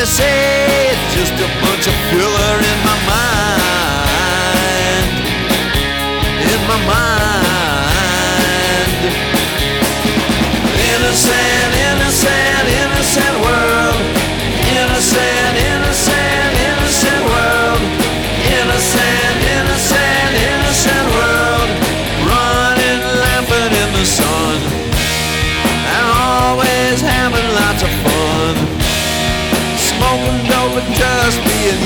say it's just a bunch of filler in my mind. In my mind. Innocent, innocent, innocent world. Innocent, innocent, innocent world. Innocent, innocent, innocent world. Running, laughing in the sun, and always having lots of fun. Smoking dope and just being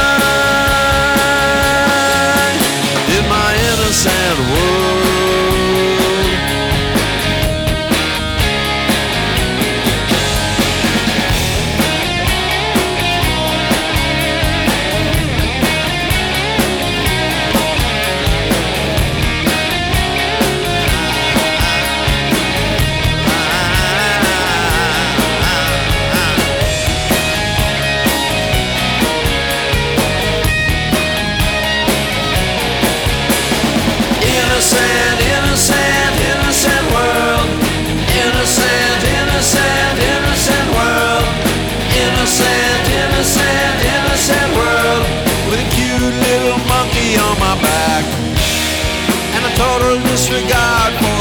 young in my innocent world. Innocent, innocent, innocent world. Innocent, innocent, innocent world. Innocent, innocent, innocent world. With a cute little monkey on my back and a total disregard for